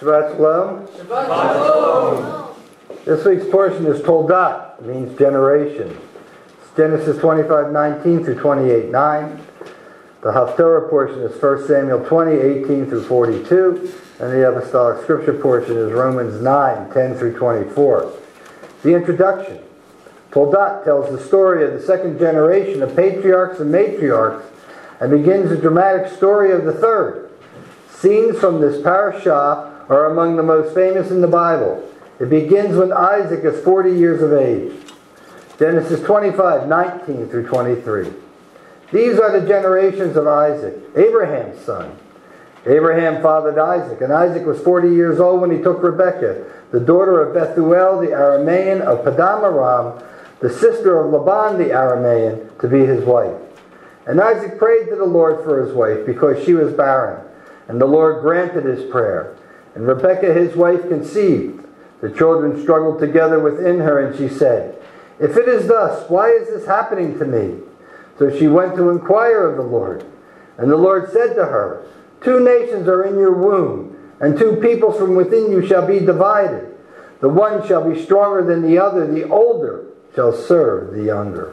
Shabbat Shalom. Shabbat Shalom. This week's portion is Toldat, means generation. It's Genesis 25:19 through 28:9. The Haftorah portion is 1 Samuel 20:18 through 42. And the Apostolic Scripture portion is Romans 9:10 through 24. The introduction. Toldat tells the story of the second generation of patriarchs and matriarchs and begins the dramatic story of the third. Scenes from this parashah are among the most famous in the Bible. It begins when Isaac is 40 years of age. Genesis 25:19 through 23. These are the generations of Isaac, Abraham's son. Abraham fathered Isaac, and Isaac was 40 years old when he took Rebekah, the daughter of Bethuel the Aramean of Paddan Aram, the sister of Laban the Aramean, to be his wife. And Isaac prayed to the Lord for his wife, because she was barren. And the Lord granted his prayer. And Rebekah his wife conceived. The children struggled together within her, and she said, "If it is thus, why is this happening to me?" So she went to inquire of the Lord. And the Lord said to her, "Two nations are in your womb, and two peoples from within you shall be divided. The one shall be stronger than the other, the older shall serve the younger."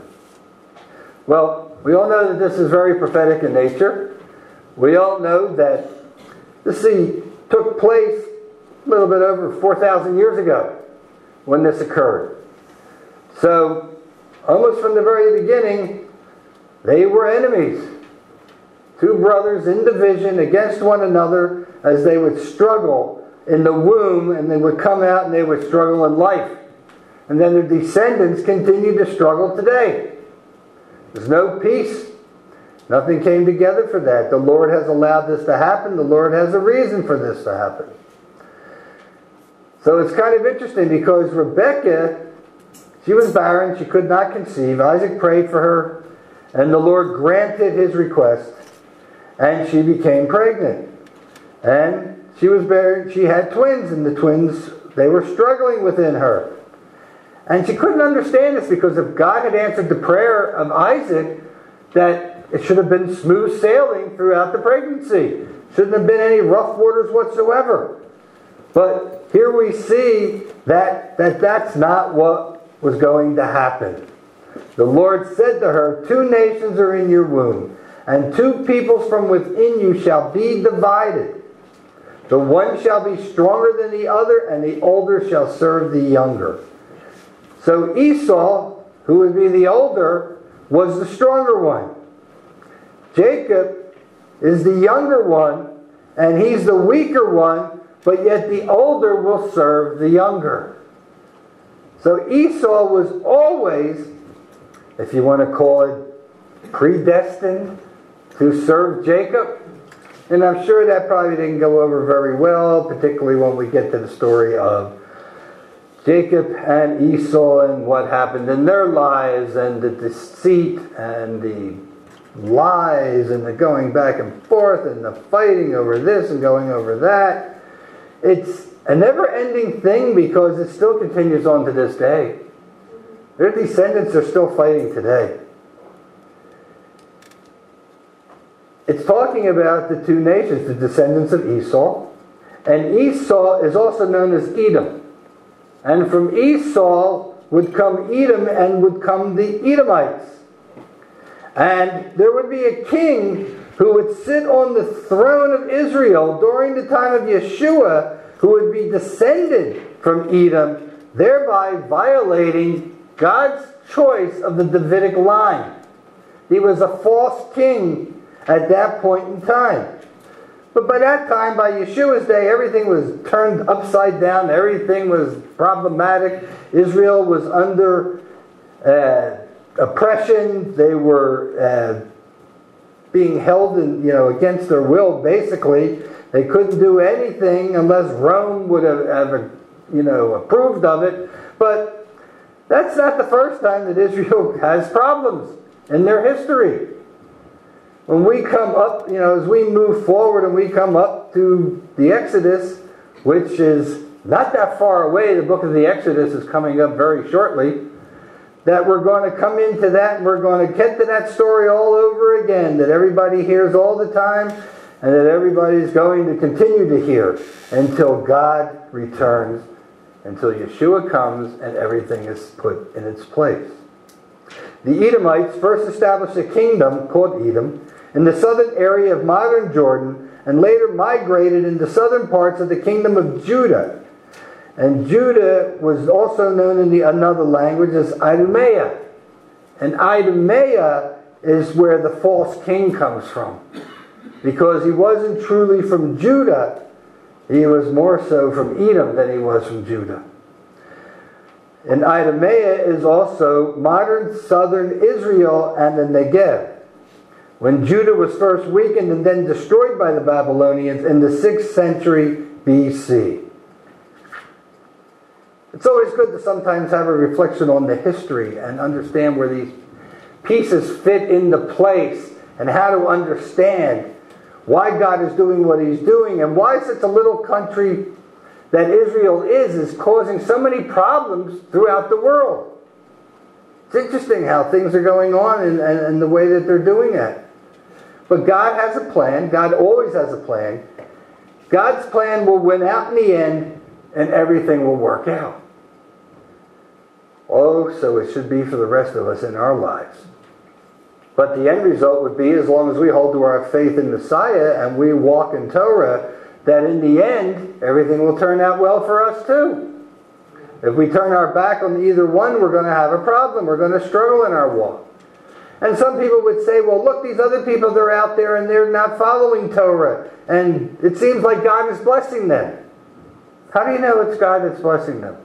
Well, we all know that this is very prophetic in nature. We all know that this scene took place a little bit over 4,000 years ago when this occurred. So, almost from the very beginning, they were enemies. Two brothers in division against one another as they would struggle in the womb, and they would come out and they would struggle in life. And then their descendants continue to struggle today. There's no peace. Nothing came together for that. The Lord has allowed this to happen. The Lord has a reason for this to happen. So it's kind of interesting because Rebekah, she was barren. She could not conceive. Isaac prayed for her, and the Lord granted his request, and she became pregnant. And she was barren. She had twins, and the twins, they were struggling within her. And she couldn't understand this because if God had answered the prayer of Isaac, that it should have been smooth sailing throughout the pregnancy. Shouldn't have been any rough waters whatsoever. But here we see that that's not what was going to happen. The Lord said to her, "Two nations are in your womb, and two peoples from within you shall be divided. The one shall be stronger than the other, and the older shall serve the younger." So Esau, who would be the older, was the stronger one. Jacob is the younger one, and he's the weaker one, but yet the older will serve the younger. So Esau was always, if you want to call it, predestined to serve Jacob. And I'm sure that probably didn't go over very well, particularly when we get to the story of Jacob and Esau and what happened in their lives, and the deceit and the lies and the going back and forth and the fighting over this and going over that. It's a never-ending thing because it still continues on to this day. Their descendants are still fighting today. It's talking about the two nations, the descendants of Esau. And Esau is also known as Edom. And from Esau would come Edom, and would come the Edomites. And there would be a king who would sit on the throne of Israel during the time of Yeshua, who would be descended from Edom, thereby violating God's choice of the Davidic line. He was a false king at that point in time. But by that time, by Yeshua's day, everything was turned upside down. Everything was problematic. Israel was under oppression. They were being held against their will, basically. They couldn't do anything unless Rome would have approved of it. But that's not the first time that Israel has problems in their history. When we come up, as we move forward and we come up to the Exodus, which is not that far away, the book of the Exodus is coming up very shortly, that we're going to come into that and we're going to get to that story all over again that everybody hears all the time. and that everybody's going to continue to hear until God returns, until Yeshua comes and everything is put in its place. The Edomites first established a kingdom called Edom in the southern area of modern Jordan, and later migrated into southern parts of the kingdom of Judah. And Judah was also known in another language as Idumea. And Idumea is where the false king comes from. Because he wasn't truly from Judah, he was more so from Edom than he was from Judah. And Idumea is also modern southern Israel and the Negev. When Judah was first weakened and then destroyed by the Babylonians in the 6th century BC. It's always good to sometimes have a reflection on the history and understand where these pieces fit into place and how to understand why God is doing what He's doing and why such a little country that Israel is causing so many problems throughout the world. It's interesting how things are going on and the way that they're doing it. But God has a plan. God always has a plan. God's plan will win out in the end, and everything will work out. Oh, so it should be for the rest of us in our lives. But the end result would be, as long as we hold to our faith in Messiah and we walk in Torah, that in the end, everything will turn out well for us too. If we turn our back on either one, we're going to have a problem. We're going to struggle in our walk. And some people would say, well, look, these other people, they're out there and they're not following Torah. And it seems like God is blessing them. How do you know it's God that's blessing them?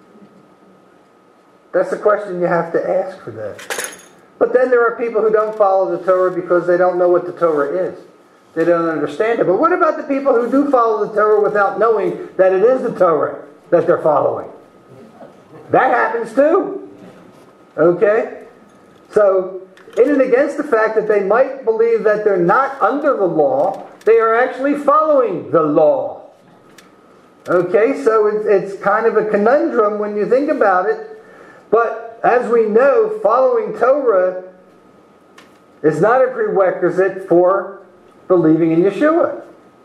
That's the question you have to ask for them. But then there are people who don't follow the Torah because they don't know what the Torah is. They don't understand it. But what about the people who do follow the Torah without knowing that it is the Torah that they're following? That happens too. Okay? So, in and against the fact that they might believe that they're not under the law, they are actually following the law. Okay, so it's kind of a conundrum when you think about it. But as we know, following Torah is not a prerequisite for believing in Yeshua.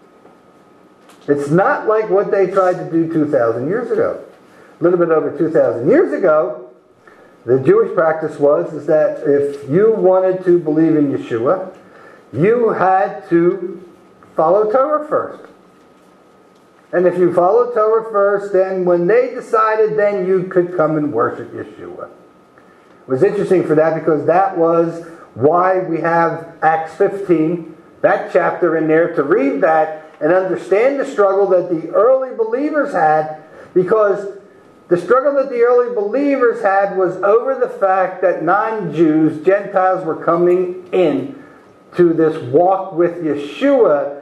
It's not like what they tried to do 2,000 years ago. A little bit over 2,000 years ago, the Jewish practice is that if you wanted to believe in Yeshua, you had to follow Torah first. And if you followed Torah first, then when they decided, then you could come and worship Yeshua. It was interesting for that because that was why we have Acts 15, that chapter in there, to read that and understand the struggle that the early believers had, because the struggle that the early believers had was over the fact that non-Jews, Gentiles, were coming in to this walk with Yeshua,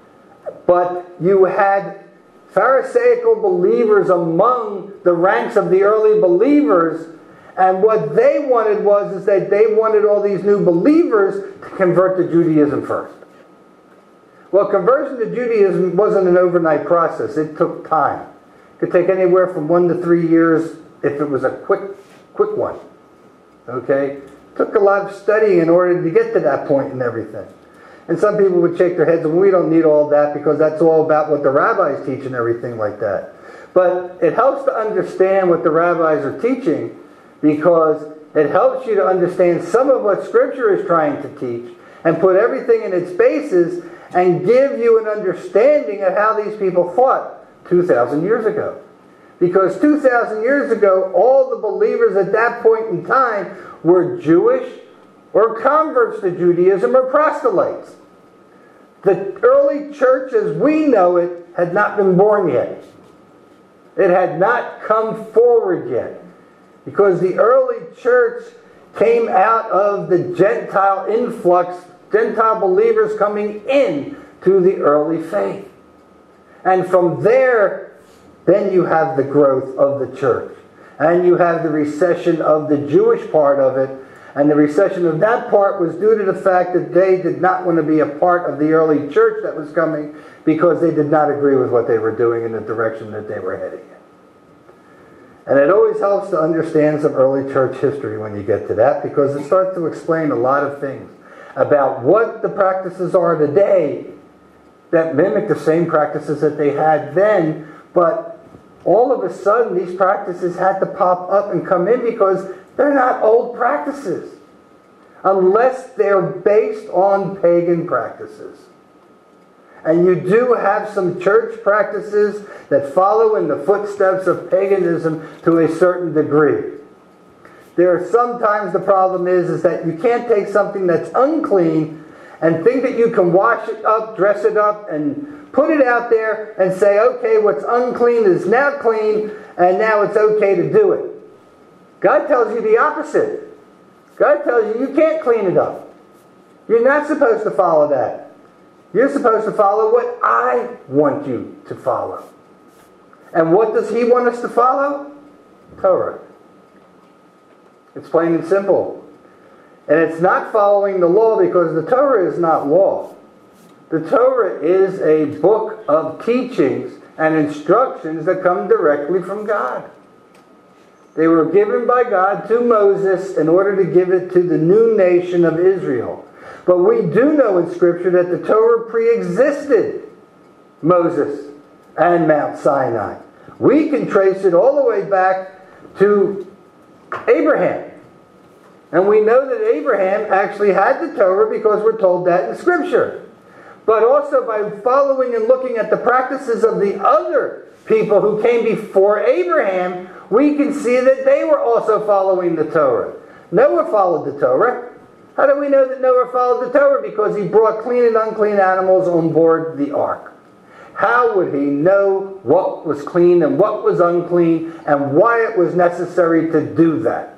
but you had Pharisaical believers among the ranks of the early believers, and what they wanted is that they wanted all these new believers to convert to Judaism first. Well, conversion to Judaism wasn't an overnight process. It took time. It could take anywhere from 1 to 3 years if it was a quick one. Okay? It took a lot of studying in order to get to that point and everything. And some people would shake their heads and we don't need all that because that's all about what the rabbis teach and everything like that. But it helps to understand what the rabbis are teaching because it helps you to understand some of what Scripture is trying to teach and put everything in its basis and give you an understanding of how these people thought 2,000 years ago. Because 2,000 years ago, all the believers at that point in time were Jewish or converts to Judaism or proselytes. The early church as we know it had not been born yet. It had not come forward yet. Because the early church came out of the Gentile influx, Gentile believers coming in to the early faith. And from there, then you have the growth of the church. And you have the recession of the Jewish part of it. And the recession of that part was due to the fact that they did not want to be a part of the early church that was coming because they did not agree with what they were doing in the direction that they were heading in. And it always helps to understand some early church history when you get to that because it starts to explain a lot of things about what the practices are today that mimic the same practices that they had then, but all of a sudden these practices had to pop up and come in because they're not old practices, unless they're based on pagan practices. And you do have some church practices that follow in the footsteps of paganism to a certain degree. There are sometimes the problem is that you can't take something that's unclean and think that you can wash it up, dress it up, and put it out there and say, okay, what's unclean is now clean, and now it's okay to do it. God tells you the opposite. God tells you can't clean it up. You're not supposed to follow that. You're supposed to follow what I want you to follow. And what does He want us to follow? Torah. It's plain and simple. And it's not following the law because the Torah is not law. The Torah is a book of teachings and instructions that come directly from God. They were given by God to Moses in order to give it to the new nation of Israel. But we do know in Scripture that the Torah pre-existed Moses and Mount Sinai. We can trace it all the way back to Abraham. And we know that Abraham actually had the Torah because we're told that in Scripture. But also by following and looking at the practices of the other people who came before Abraham, we can see that they were also following the Torah. Noah followed the Torah. How do we know that Noah followed the Torah? Because he brought clean and unclean animals on board the ark. How would he know what was clean and what was unclean and why it was necessary to do that?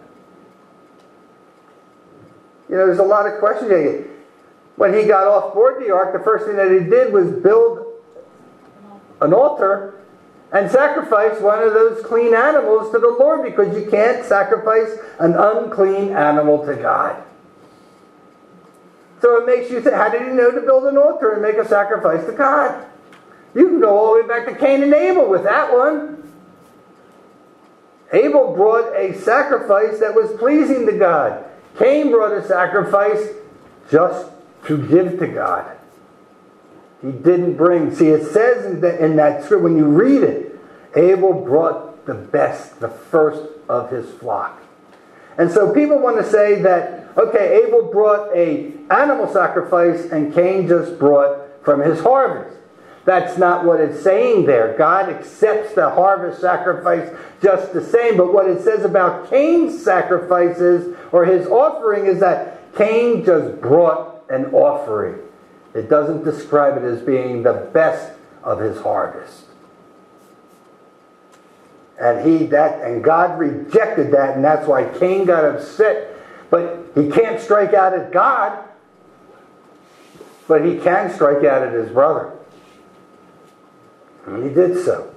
You know, there's a lot of questions here. When he got off board the ark, the first thing that he did was build an altar and sacrifice one of those clean animals to the Lord, because you can't sacrifice an unclean animal to God. So it makes you think, how did he know to build an altar and make a sacrifice to God? You can go all the way back to Cain and Abel with that one. Abel brought a sacrifice that was pleasing to God. Cain brought a sacrifice just to give to God. He didn't bring... See, it says in that scripture, when you read it, Abel brought the best, the first of his flock. And so people want to say that, okay, Abel brought an animal sacrifice and Cain just brought from his harvest. That's not what it's saying there. God accepts the harvest sacrifice just the same. But what it says about Cain's sacrifices or his offering is that Cain just brought an offering. It doesn't describe it as being the best of his harvest. And God rejected that, and that's why Cain got upset. But he can't strike out at God, but he can strike out at his brother. And he did so.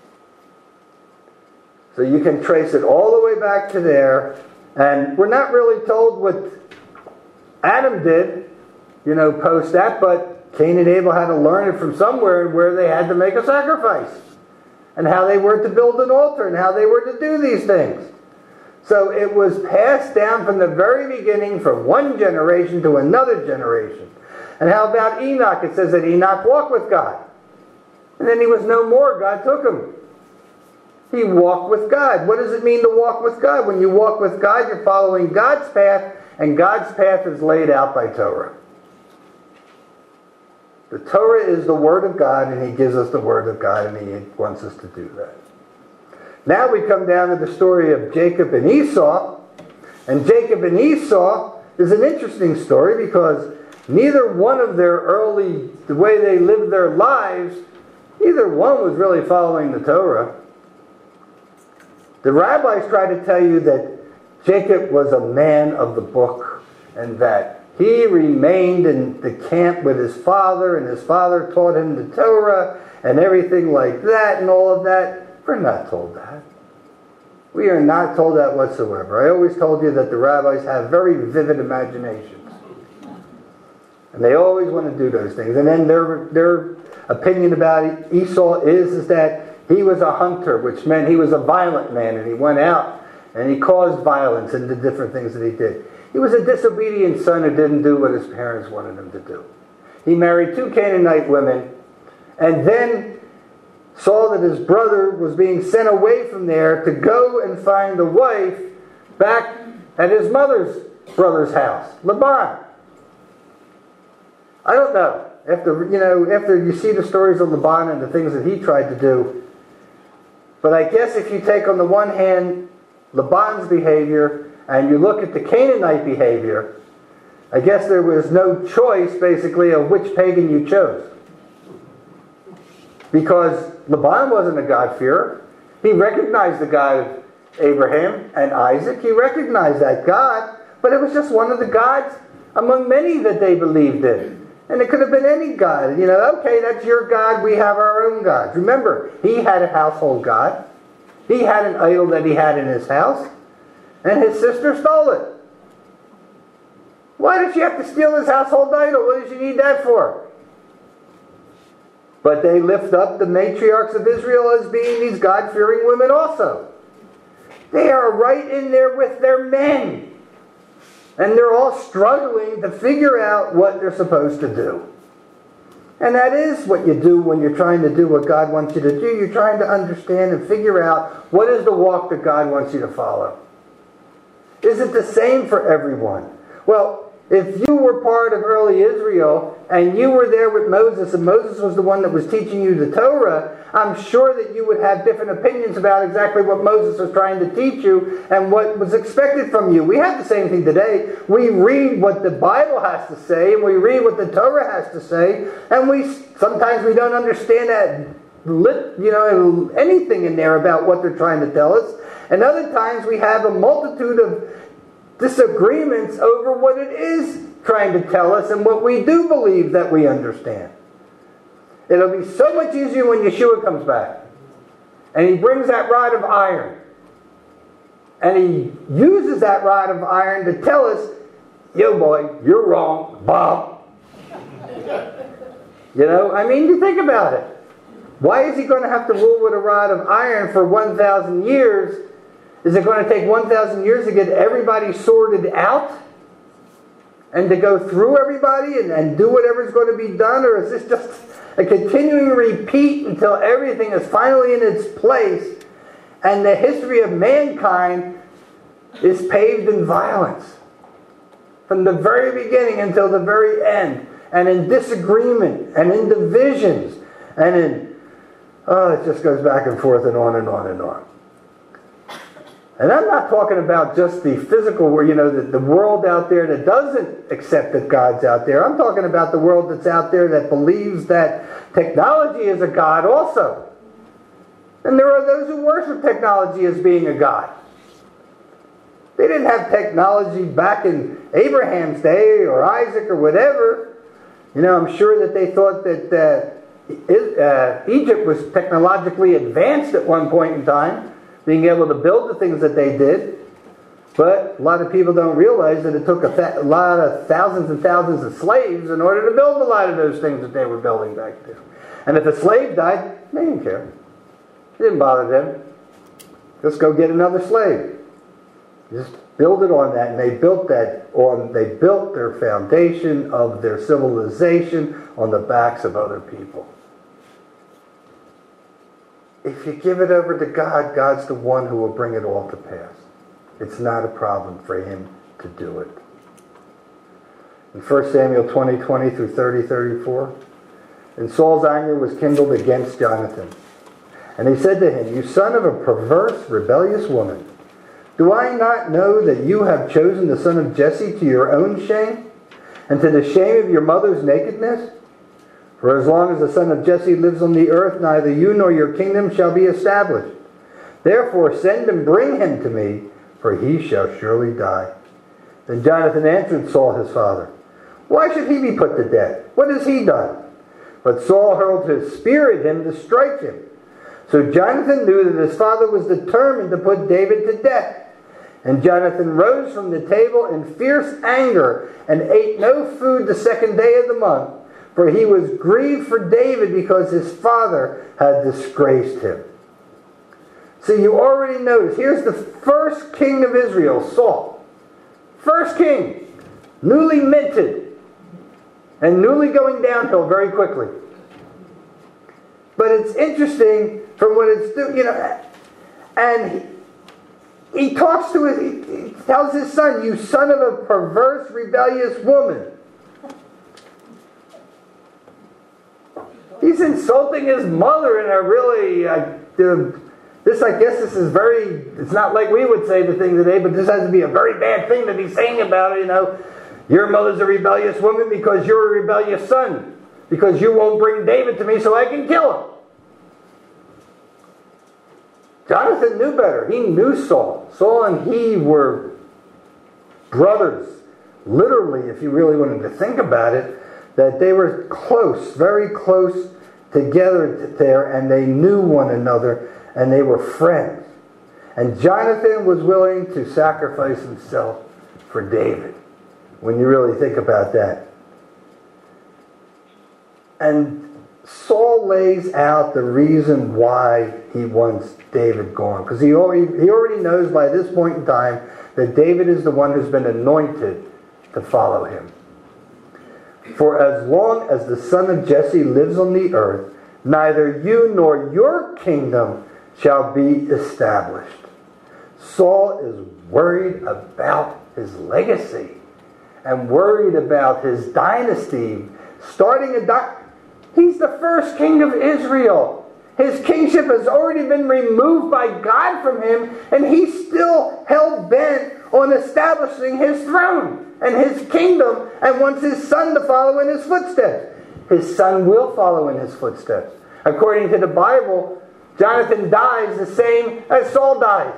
So you can trace it all the way back to there, and we're not really told what Adam did, post that, but Cain and Abel had to learn it from somewhere where they had to make a sacrifice, and how they were to build an altar, and how they were to do these things. So it was passed down from the very beginning from one generation to another generation. And how about Enoch? It says that Enoch walked with God. And then he was no more. God took him. He walked with God. What does it mean to walk with God? When you walk with God, you're following God's path, and God's path is laid out by Torah. The Torah is the Word of God, and He gives us the Word of God, and He wants us to do that. Now we come down to the story of Jacob and Esau. And Jacob and Esau is an interesting story because neither one of the way they lived their lives, neither one was really following the Torah. The rabbis try to tell you that Jacob was a man of the book and that he remained in the camp with his father, and his father taught him the Torah and everything like that and all of that. We're not told that. We are not told that whatsoever. I always told you that the rabbis have very vivid imaginations. And they always want to do those things. And then their opinion about Esau is that he was a hunter, which meant he was a violent man, and he went out and he caused violence and the different things that he did. He was a disobedient son who didn't do what his parents wanted him to do. He married 2 Canaanite women, and then saw that his brother was being sent away from there to go and find the wife back at his mother's brother's house, Laban. I don't know. After you see the stories of Laban and the things that he tried to do, but I guess if you take on the one hand Laban's behavior and you look at the Canaanite behavior, I guess there was no choice basically of which pagan you chose. Because Laban wasn't a God-fearer. He recognized the God of Abraham and Isaac. He recognized that God, but it was just one of the gods among many that they believed in. And it could have been any god. Okay, that's your God, we have our own gods. Remember, he had a household god. He had an idol that he had in his house. And his sister stole it. Why did she have to steal his household idol? What did she need that for? But they lift up the matriarchs of Israel as being these God-fearing women also. They are right in there with their men. And they're all struggling to figure out what they're supposed to do. And that is what you do when you're trying to do what God wants you to do. You're trying to understand and figure out what is the walk that God wants you to follow. Is it the same for everyone? Well, if you were part of early Israel and you were there with Moses and Moses was the one that was teaching you the Torah, I'm sure that you would have different opinions about exactly what Moses was trying to teach you and what was expected from you. We have the same thing today. We read what the Bible has to say and we read what the Torah has to say, and sometimes we don't understand anything in there about what they're trying to tell us. And other times we have a multitude of disagreements over what it is trying to tell us and what we do believe that we understand. It'll be so much easier when Yeshua comes back and he brings that rod of iron and he uses that rod of iron to tell us, yo boy, you're wrong, Bob. You think about it. Why is he going to have to rule with a rod of iron for 1,000 years? Is it going to take 1,000 years to get everybody sorted out? And to go through everybody and do whatever's going to be done? Or is this just a continuing repeat until everything is finally in its place and the history of mankind is paved in violence? From the very beginning until the very end. And in disagreement and in divisions. And it just goes back and forth and on and on and on. And I'm not talking about just the physical, the world out there that doesn't accept that God's out there. I'm talking about the world that's out there that believes that technology is a God also. And there are those who worship technology as being a God. They didn't have technology back in Abraham's day or Isaac or whatever. I'm sure that they thought that Egypt was technologically advanced at one point in time, being able to build the things that they did. But a lot of people don't realize that it took a lot of thousands and thousands of slaves in order to build a lot of those things that they were building back then. And if a slave died, they didn't care. It didn't bother them. Just go get another slave. Just build it on that. And they built their foundation of their civilization on the backs of other people. If you give it over to God, God's the one who will bring it all to pass. It's not a problem for him to do it. In 1 Samuel 20 through 34, and Saul's anger was kindled against Jonathan. And he said to him, "You son of a perverse, rebellious woman, do I not know that you have chosen the son of Jesse to your own shame, and to the shame of your mother's nakedness? For as long as the son of Jesse lives on the earth, neither you nor your kingdom shall be established. Therefore send and bring him to me, for he shall surely die." Then Jonathan answered Saul his father, "Why should he be put to death? What has he done?" But Saul hurled his spear at him to strike him. So Jonathan knew that his father was determined to put David to death. And Jonathan rose from the table in fierce anger and ate no food the second day of the month, for he was grieved for David because his father had disgraced him. So you already notice, here's the first king of Israel, Saul. First king, newly minted, and newly going downhill very quickly. But it's interesting from what it's doing, and he talks to he tells his son, "You son of a perverse, rebellious woman." He's insulting his mother in a really, this is very, it's not like we would say the thing today, but this has to be a very bad thing to be saying about it, Your mother's a rebellious woman because you're a rebellious son. Because you won't bring David to me so I can kill him. Jonathan knew better. He knew Saul. Saul and he were brothers. Literally, if you really wanted to think about it, that they were close, very close together there, and they knew one another, and they were friends. And Jonathan was willing to sacrifice himself for David, when you really think about that. And Saul lays out the reason why he wants David gone. Because he already knows by this point in time that David is the one who's been anointed to follow him. For as long as the son of Jesse lives on the earth, neither you nor your kingdom shall be established. Saul is worried about his legacy and worried about his dynasty starting He's the first king of Israel. His kingship has already been removed by God from him, and he's still hell-bent on establishing his throne and his kingdom, and wants his son to follow in his footsteps. His son will follow in his footsteps. According to the Bible, Jonathan dies the same as Saul dies.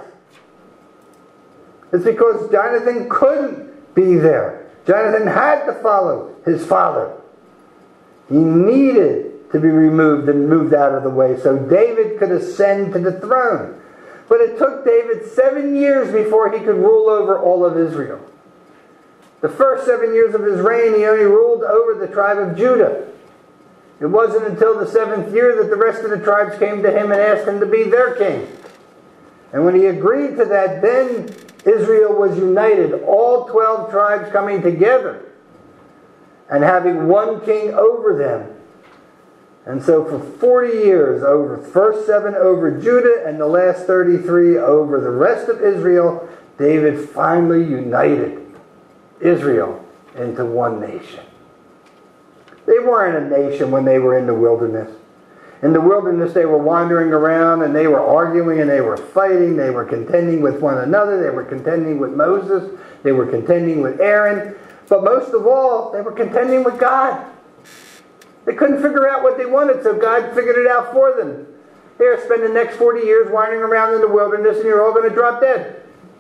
It's because Jonathan couldn't be there. Jonathan had to follow his father. He needed to be removed and moved out of the way so David could ascend to the throne. But it took David 7 years before he could rule over all of Israel. The first 7 years of his reign, he only ruled over the tribe of Judah. It wasn't until the 7th year that the rest of the tribes came to him and asked him to be their king. And when he agreed to that, then Israel was united, all 12 tribes coming together and having one king over them. And so for 40 years, over first 7 over Judah and the last 33 over the rest of Israel, David finally united Israel into one nation. They weren't a nation when they were in the wilderness. In the wilderness, they were wandering around and they were arguing and they were fighting. They were contending with one another. They were contending with Moses. They were contending with Aaron. But most of all, they were contending with God. They couldn't figure out what they wanted, so God figured it out for them. Here, spend the next 40 years wandering around in the wilderness and you're all going to drop dead.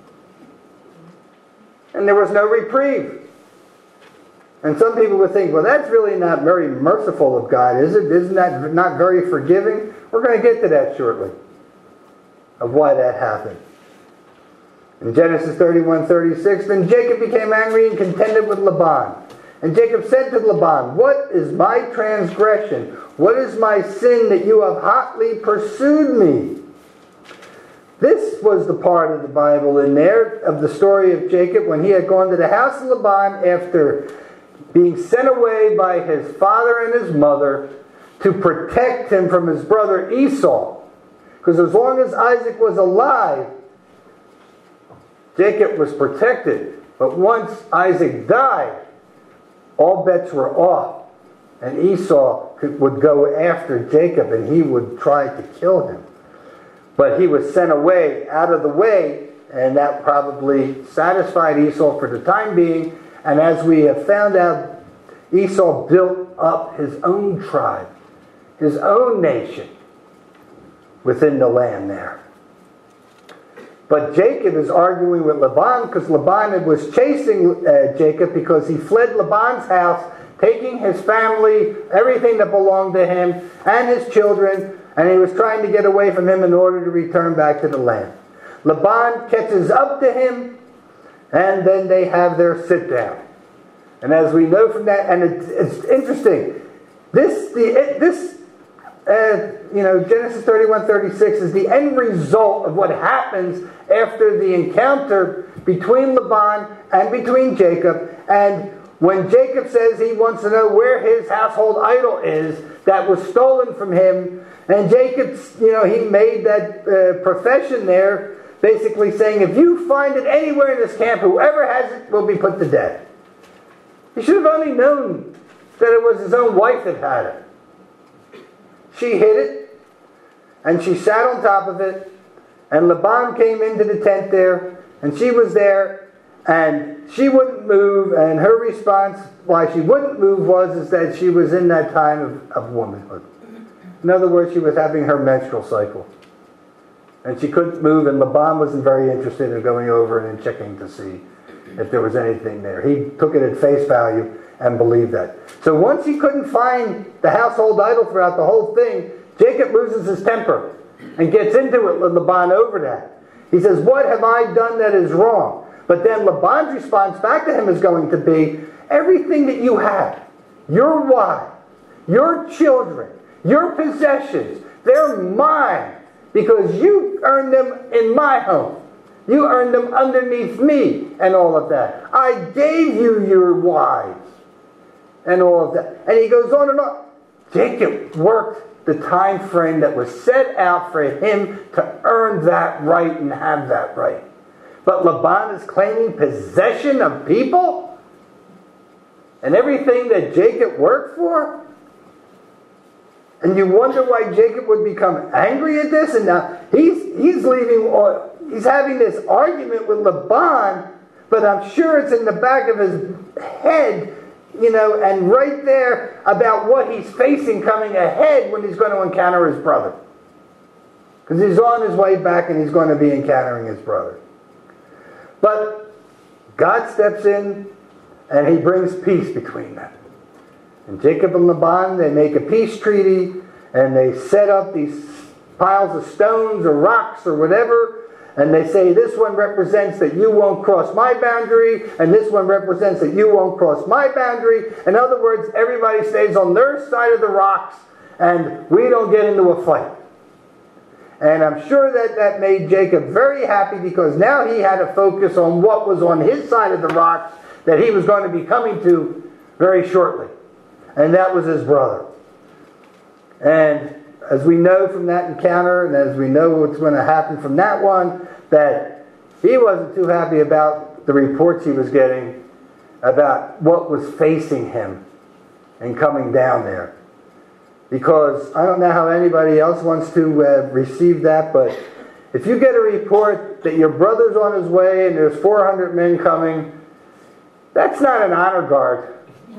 And there was no reprieve. And some people would think, well, that's really not very merciful of God, is it? Isn't that not very forgiving? We're going to get to that shortly, of why that happened. In Genesis 31:36, then Jacob became angry and contended with Laban. And Jacob said to Laban, what is my transgression? What is my sin that you have hotly pursued me? This was the part of the Bible in there of the story of Jacob when he had gone to the house of Laban after being sent away by his father and his mother to protect him from his brother Esau. Because as long as Isaac was alive, Jacob was protected. But once Isaac died, all bets were off. And Esau would go after Jacob and he would try to kill him. But he was sent away, out of the way, and that probably satisfied Esau for the time being. And as we have found out, Esau built up his own tribe, his own nation within the land there. But Jacob is arguing with Laban because Laban was chasing Jacob because he fled Laban's house, taking his family, everything that belonged to him, and his children, and he was trying to get away from him in order to return back to the land. Laban catches up to him, and then they have their sit down. And as we know from that, and it's interesting, Genesis 31:36 is the end result of what happens after the encounter between Laban and between Jacob. And when Jacob says he wants to know where his household idol is that was stolen from him, And Jacob, he made that profession there, basically saying, if you find it anywhere in this camp, whoever has it will be put to death. He should have only known that it was his own wife that had it. She hid it, and she sat on top of it, and Laban came into the tent there, and she was there, and she wouldn't move, and her response why she wouldn't move was that she was in that time of womanhood. In other words, she was having her menstrual cycle. And she couldn't move, and Laban wasn't very interested in going over and checking to see if there was anything there. He took it at face value and believed that. So once he couldn't find the household idol throughout the whole thing, Jacob loses his temper and gets into it with Laban over that. He says, what have I done that is wrong? But then Laban's response back to him is going to be, everything that you have, your wife, your children, your possessions, they're mine because you earned them in my home. You earned them underneath me and all of that. I gave you your wives and all of that. And he goes on and on. Jacob worked the time frame that was set out for him to earn that right and have that right. But Laban is claiming possession of people and everything that Jacob worked for. And you wonder why Jacob would become angry at this. And now he's having this argument with Laban, but I'm sure it's in the back of his head, and right there about what he's facing coming ahead when he's going to encounter his brother. Because he's on his way back and he's going to be encountering his brother. But God steps in and he brings peace between them. And Jacob and Laban, they make a peace treaty and they set up these piles of stones or rocks or whatever. And they say, this one represents that you won't cross my boundary, and this one represents that you won't cross my boundary. In other words, everybody stays on their side of the rocks, and we don't get into a fight. And I'm sure that made Jacob very happy, because now he had to focus on what was on his side of the rocks that he was going to be coming to very shortly. And that was his brother. And as we know from that encounter, and as we know what's going to happen from that one, that he wasn't too happy about the reports he was getting about what was facing him and coming down there. Because I don't know how anybody else wants to receive that, but if you get a report that your brother's on his way and there's 400 men coming, that's not an honor guard.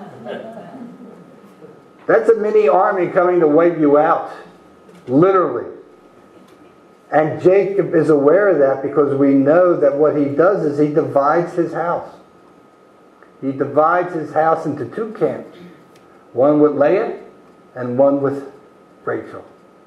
That's a mini army coming to wipe you out. Literally. And Jacob is aware of that, because we know that what he does is he divides his house. He divides his house into two camps. One with Leah and one with Rachel.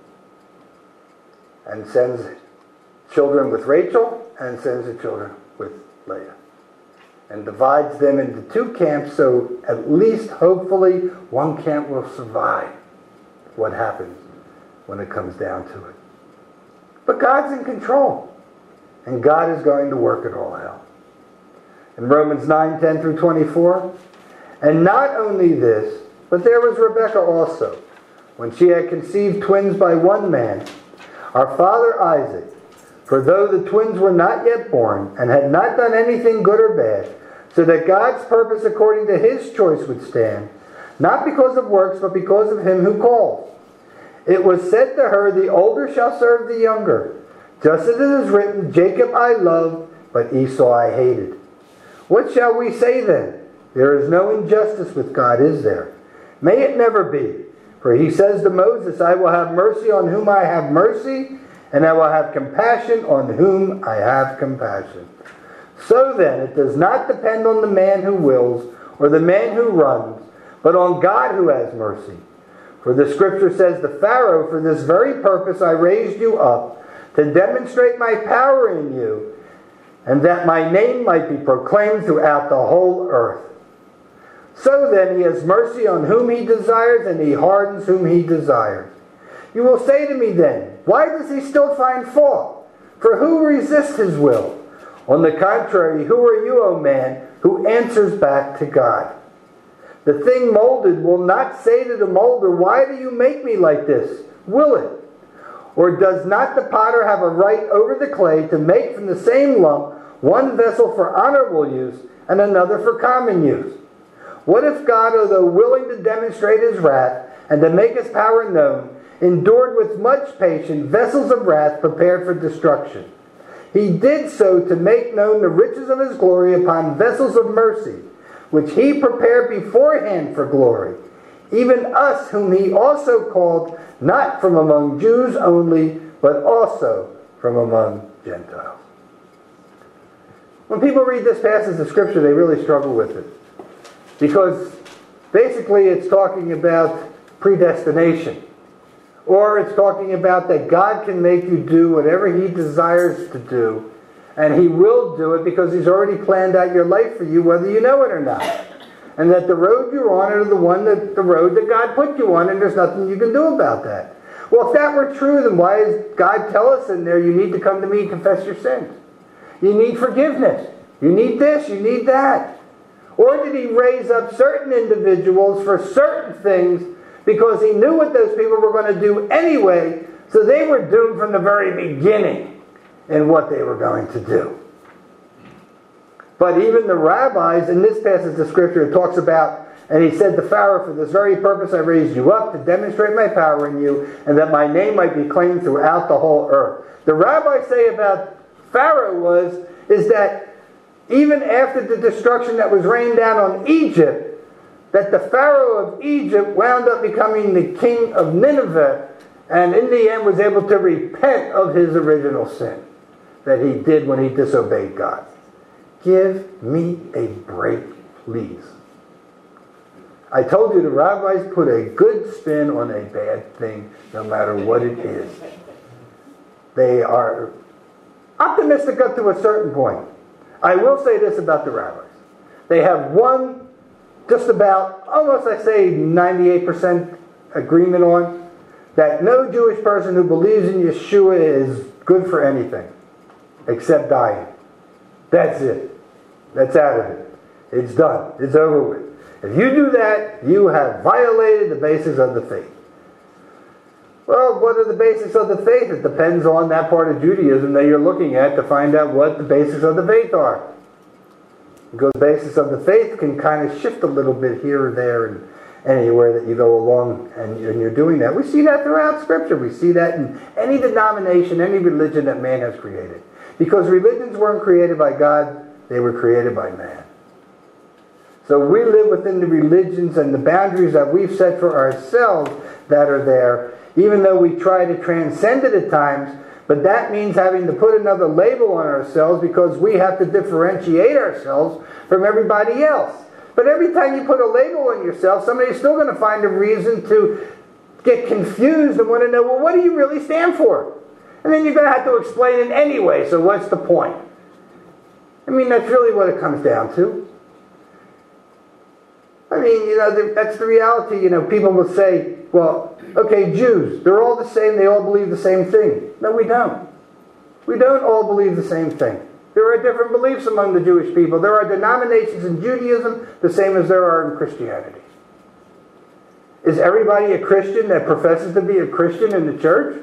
And sends children with Rachel and sends the children with Leah. And divides them into two camps, so at least, hopefully, one camp will survive what happens when it comes down to it. But God's in control. And God is going to work it all out. In Romans 9:10 through 24, and not only this, but there was Rebekah also, when she had conceived twins by one man, our father Isaac. For though the twins were not yet born, and had not done anything good or bad, so that God's purpose according to his choice would stand, not because of works, but because of him who calls. It was said to her, the older shall serve the younger. Just as it is written, Jacob I loved, but Esau I hated. What shall we say then? There is no injustice with God, is there? May it never be. For he says to Moses, I will have mercy on whom I have mercy, and I will have compassion on whom I have compassion. So then, it does not depend on the man who wills, or the man who runs, but on God who has mercy. For the scripture says to Pharaoh, for this very purpose I raised you up, to demonstrate my power in you, and that my name might be proclaimed throughout the whole earth. So then he has mercy on whom he desires, and he hardens whom he desires. You will say to me then, why does he still find fault? For who resists his will? On the contrary, who are you, O man, who answers back to God? The thing molded will not say to the molder, why do you make me like this? Will it? Or does not the potter have a right over the clay to make from the same lump one vessel for honorable use and another for common use? What if God, although willing to demonstrate his wrath and to make his power known, endured with much patience vessels of wrath prepared for destruction? He did so to make known the riches of his glory upon vessels of mercy, which he prepared beforehand for glory, even us whom he also called, not from among Jews only, but also from among Gentiles. When people read this passage of Scripture, they really struggle with it. Because basically it's talking about predestination. Or it's talking about that God can make you do whatever he desires to do. And he will do it because he's already planned out your life for you, whether you know it or not. And that the road you're on is the road that God put you on, and there's nothing you can do about that. Well, if that were true, then why does God tell us in there, you need to come to me and confess your sins? You need forgiveness. You need this, you need that. Or did he raise up certain individuals for certain things because he knew what those people were going to do anyway, so they were doomed from the very beginning in what they were going to do? But even the rabbis, in this passage of Scripture, it talks about, and he said to Pharaoh, for this very purpose I raised you up, to demonstrate my power in you, and that my name might be claimed throughout the whole earth. The rabbis say about Pharaoh is that even after the destruction that was rained down on Egypt, that the Pharaoh of Egypt wound up becoming the king of Nineveh, and in the end was able to repent of his original sin that he did when he disobeyed God. Give me a break, please. I told you the rabbis put a good spin on a bad thing, no matter what it is. They are optimistic up to a certain point. I will say this about the rabbis. They have one, just about, almost I say 98% agreement on, that no Jewish person who believes in Yeshua is good for anything, except dying. That's it. That's out of it. It's done. It's over with. If you do that, you have violated the basics of the faith. Well, what are the basics of the faith? It depends on that part of Judaism that you're looking at to find out what the basics of the faith are. Because the basics of the faith can kind of shift a little bit here or there and anywhere that you go along and you're doing that. We see that throughout Scripture. We see that in any denomination, any religion that man has created. Because religions weren't created by God, they were created by man. So we live within the religions and the boundaries that we've set for ourselves that are there, even though we try to transcend it at times, but that means having to put another label on ourselves because we have to differentiate ourselves from everybody else. But every time you put a label on yourself, somebody's still going to find a reason to get confused and want to know, well, what do you really stand for? And then you're going to have to explain it anyway, so what's the point? I mean, that's really what it comes down to. I mean, that's the reality. People will say, well, okay, Jews, they're all the same, they all believe the same thing. No, we don't. We don't all believe the same thing. There are different beliefs among the Jewish people. There are denominations in Judaism the same as there are in Christianity. Is everybody a Christian that professes to be a Christian in the church?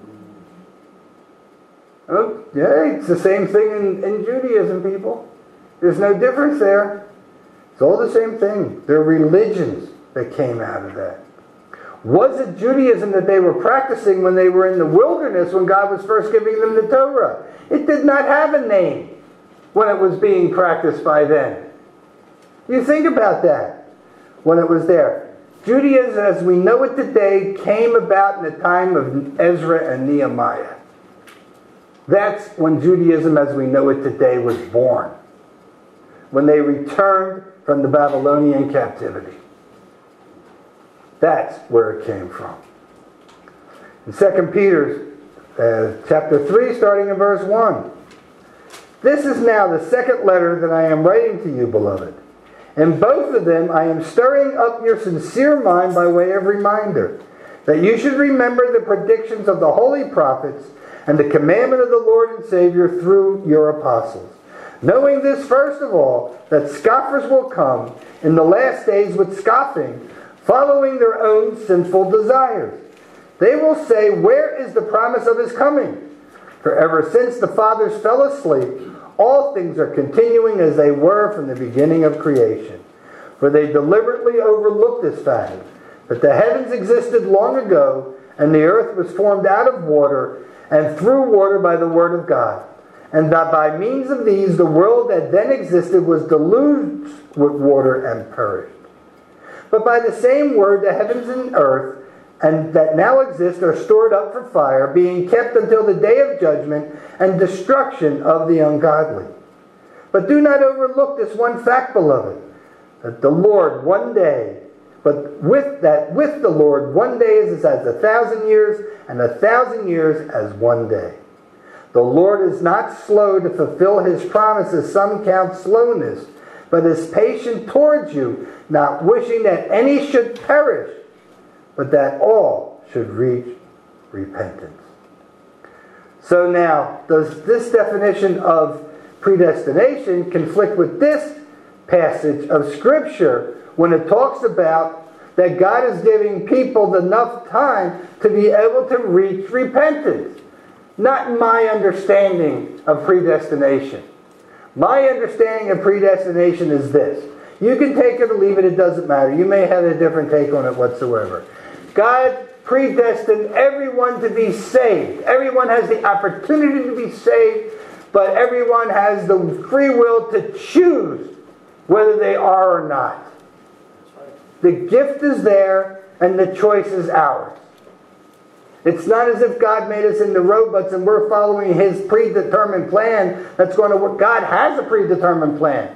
Oh, yeah, it's the same thing in Judaism, people. There's no difference there. It's all the same thing. They're religions that came out of that. Was it Judaism that they were practicing when they were in the wilderness when God was first giving them the Torah? It did not have a name when it was being practiced by then. You think about that when it was there. Judaism, as we know it today, came about in the time of Ezra and Nehemiah. That's when Judaism as we know it today was born. When they returned from the Babylonian captivity. That's where it came from. In 2 Peter chapter 3, starting in verse 1. This is now the second letter that I am writing to you, beloved. In both of them I am stirring up your sincere mind by way of reminder, that you should remember the predictions of the holy prophets and the commandment of the Lord and Savior through your apostles. Knowing this, first of all, that scoffers will come in the last days with scoffing, following their own sinful desires. They will say, where is the promise of his coming? For ever since the fathers fell asleep, all things are continuing as they were from the beginning of creation. For they deliberately overlooked this fact, that the heavens existed long ago, and the earth was formed out of water, and through water by the word of God. And that by means of these, the world that then existed was deluged with water and perished. But by the same word, the heavens and earth, and that now exist, are stored up for fire, being kept until the day of judgment and destruction of the ungodly. But do not overlook this one fact, beloved, that the Lord one day, with the Lord one day is as 1,000 years, and 1,000 years as one day. The Lord is not slow to fulfill his promises, some count slowness, but is patient towards you, not wishing that any should perish, but that all should reach repentance. So now, does this definition of predestination conflict with this passage of Scripture when it talks about that God is giving people enough time to be able to reach repentance? Not my understanding of predestination. My understanding of predestination is this. You can take it or leave it, it doesn't matter. You may have a different take on it whatsoever. God predestined everyone to be saved. Everyone has the opportunity to be saved, but everyone has the free will to choose whether they are or not. The gift is there, and the choice is ours. It's not as if God made us into robots and we're following his predetermined plan that's going to work. God has a predetermined plan.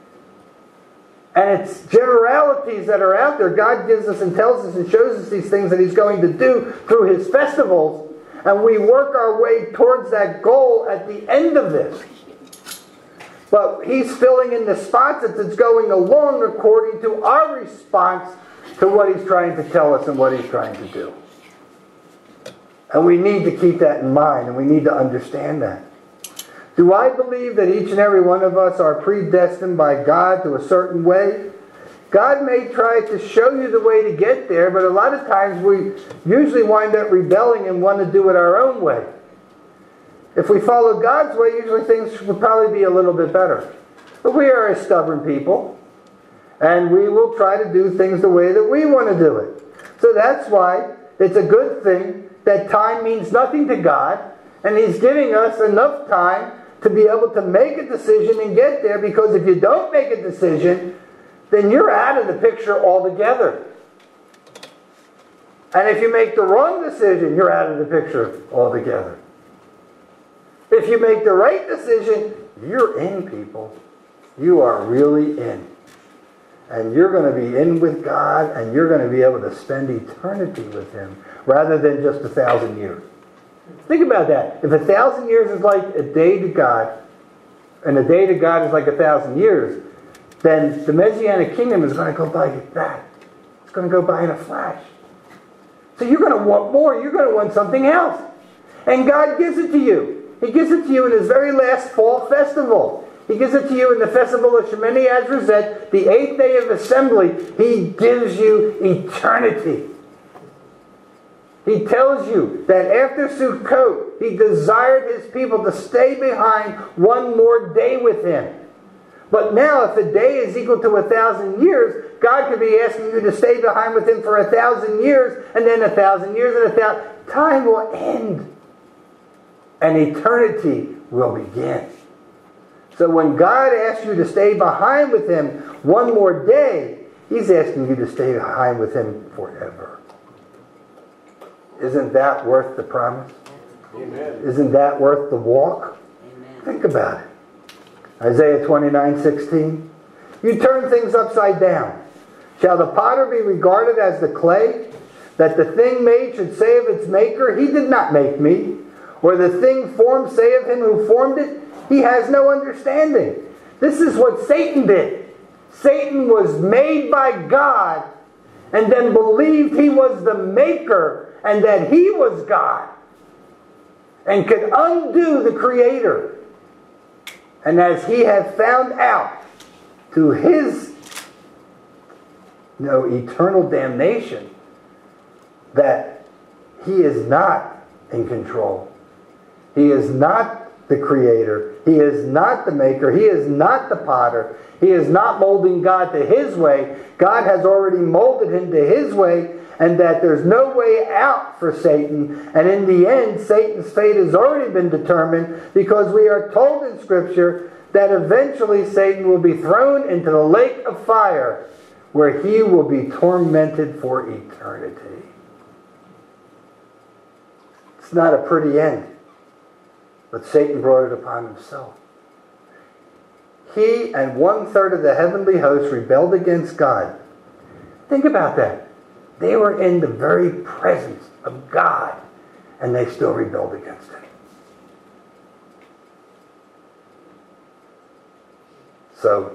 And it's generalities that are out there. God gives us and tells us and shows us these things that he's going to do through his festivals. And we work our way towards that goal at the end of this. But he's filling in the spots as it's going along according to our response to what he's trying to tell us and what he's trying to do. And we need to keep that in mind, and we need to understand that. Do I believe that each and every one of us are predestined by God to a certain way? God may try to show you the way to get there, but a lot of times we usually wind up rebelling and want to do it our own way. If we follow God's way, usually things would probably be a little bit better. But we are a stubborn people, and we will try to do things the way that we want to do it. So that's why it's a good thing that time means nothing to God, and he's giving us enough time to be able to make a decision and get there, because if you don't make a decision, then you're out of the picture altogether. And if you make the wrong decision, you're out of the picture altogether. If you make the right decision, you're in, people. You are really in. And you're going to be in with God, and you're going to be able to spend eternity with him rather than just 1,000 years. Think about that. If 1,000 years is like a day to God, and a day to God is like 1,000 years, then the Messianic kingdom is going to go by like that. It's going to go by in a flash. So you're going to want more. You're going to want something else. And God gives it to you. He gives it to you in his very last fall festival. He gives it to you in the festival of Shemini Atzeret, the 8th day of assembly. He gives you eternity. He tells you that after Sukkot, he desired his people to stay behind one more day with him. But now, if a day is equal to 1,000 years, God could be asking you to stay behind with him for 1,000 years, and then 1,000 years, and 1,000. Time will end, and eternity will begin. So when God asks you to stay behind with him one more day, he's asking you to stay behind with him forever. Isn't that worth the promise? Amen. Isn't that worth the walk? Amen. Think about it. Isaiah 29:16. You turn things upside down. Shall the potter be regarded as the clay, that the thing made should say of its maker, he did not make me? Or the thing formed say of him who formed it, he has no understanding. This is what Satan did. Satan was made by God and then believed he was the maker and that he was God and could undo the Creator. And as he had found out to his eternal damnation that He is not in control. He is not the creator. He is not the maker. He is not the potter. He is not molding God to his way. God has already molded him to his way, and that there's no way out for Satan. And in the end, Satan's fate has already been determined, because we are told in Scripture that eventually Satan will be thrown into the lake of fire, where he will be tormented for eternity. It's not a pretty end, but Satan brought it upon himself. He and 1/3 of the heavenly host rebelled against God. Think about that. They were in the very presence of God, and they still rebelled against him. So,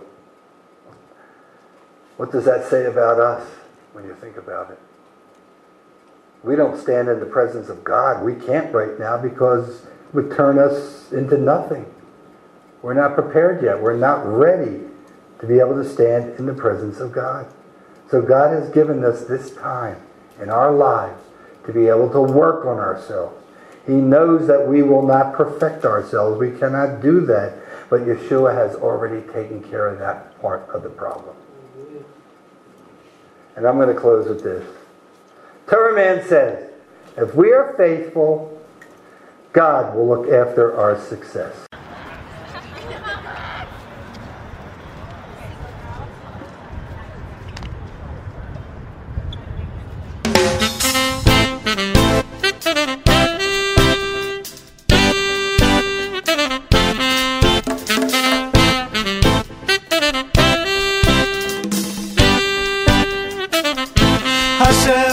what does that say about us when you think about it? We don't stand in the presence of God. We can't right now, because it would turn us into nothing. We're not prepared yet. We're not ready to be able to stand in the presence of God. So God has given us this time in our lives to be able to work on ourselves. He knows that we will not perfect ourselves. We cannot do that. But Yeshua has already taken care of that part of the problem. And I'm going to close with this. Torah Man says, if we are faithful, God will look after our success. Hashem